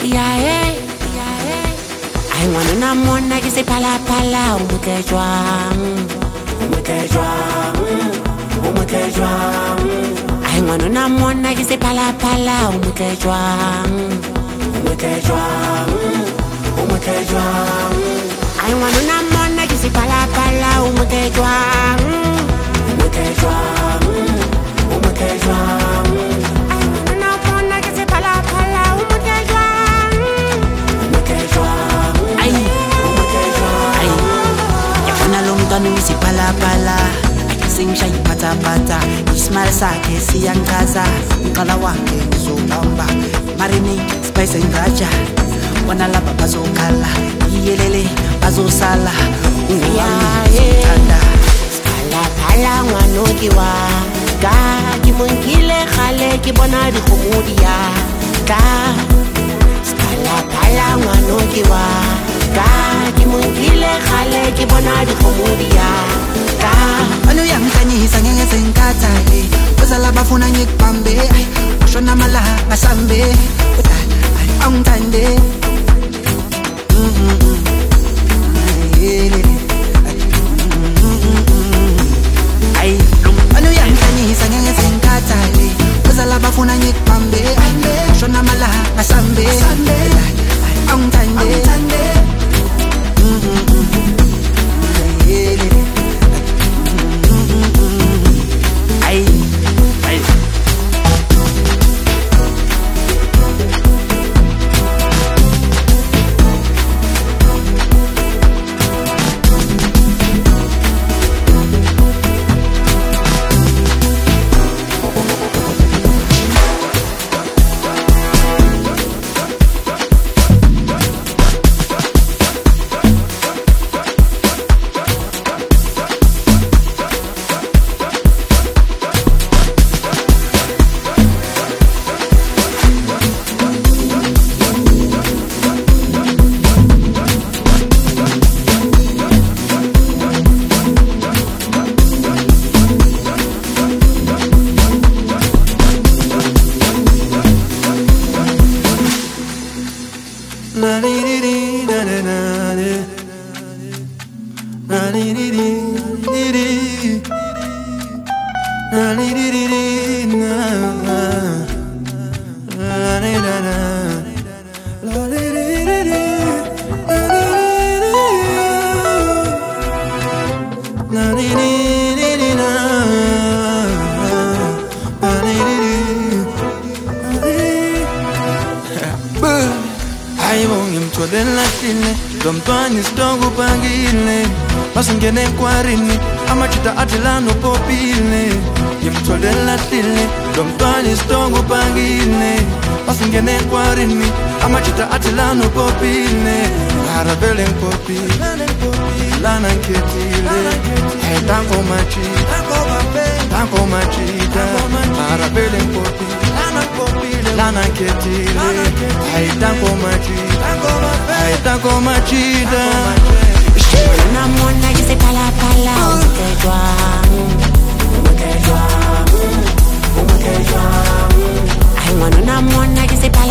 Yeah, yeah. I wanna na mwana ki se pala pala I wanna na mwana ki se pala pala I wanna na mwana ki se pala pala si pala pala sing shy pata pata ismail sakhe siyangaza uqala wakhe uzobamba marini spice and gaja wana laba bazokhala yiyelele bazosala uyanda pala pala ngwanokiwa ka ki monkile khale ki bona di khomodia ka pala pala ngwanokiwa ka ki monkile khale ki bona di khomodia ka anu yangkhanyisa ngeke senkatha uzala bafuna ngikubambe ushona mala basambe angithande anu yangkhanyisa ngeke senkatha uzala bafuna ngikubambe ushona mala basambe angithande Masingene kwarini amachita atilano popile yimtholela tile domtwani stongo pangile masingene kwarini amachita atilano popile arabele popile lana nketile hey tango machi arabele popile lana nketile hey tango machi na mwana ki se pala pala I wanna na mwana ki se pala